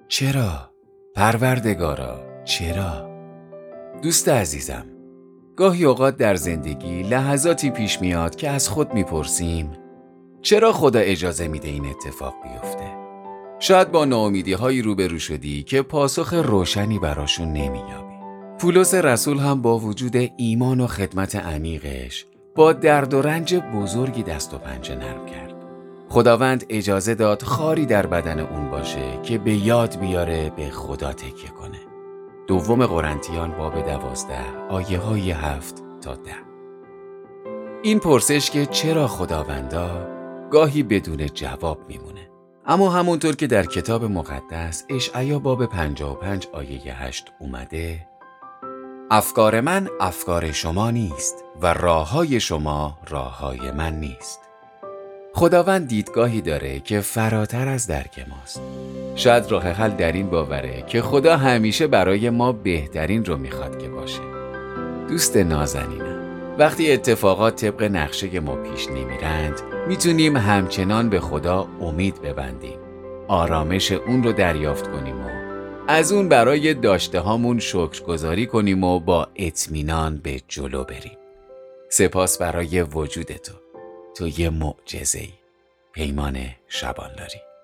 چرا؟ پروردگارا چرا؟ دوست عزیزم، گاهی اوقات در زندگی لحظاتی پیش میاد که از خود میپرسیم چرا خدا اجازه میده این اتفاق بیفته؟ شاید با ناامیدی‌هایی روبرو شدی که پاسخ روشنی براشون نمییابی. پولس رسول هم با وجود ایمان و خدمت عمیقش با درد و رنج بزرگی دست و پنجه نرم کرد. خداوند اجازه داد خاری در بدن اون باشه که به یاد بیاره به خدا تکیه کنه. دوم قرنتیان باب 12 آیه های 7 تا 10. این پرسش که چرا خداوندا گاهی بدون جواب میمونه. اما همونطور که در کتاب مقدس اشعیا باب 55 آیه 8 اومده، افکار من افکار شما نیست و راههای شما راههای من نیست. خداوند دیدگاهی داره که فراتر از درک ماست. شاید راه حل در این باوره که خدا همیشه برای ما بهترین رو میخواد که باشه. دوست نازنینم، وقتی اتفاقات طبق نقشه ما پیش نمیرند، میتونیم همچنان به خدا امید ببندیم، آرامش اون رو دریافت کنیم و از اون برای داشته هامون شکرگزاری کنیم و با اطمینان به جلو بریم. سپاس برای وجود تو یه معجزه‌ای. پیمان شبانلاری.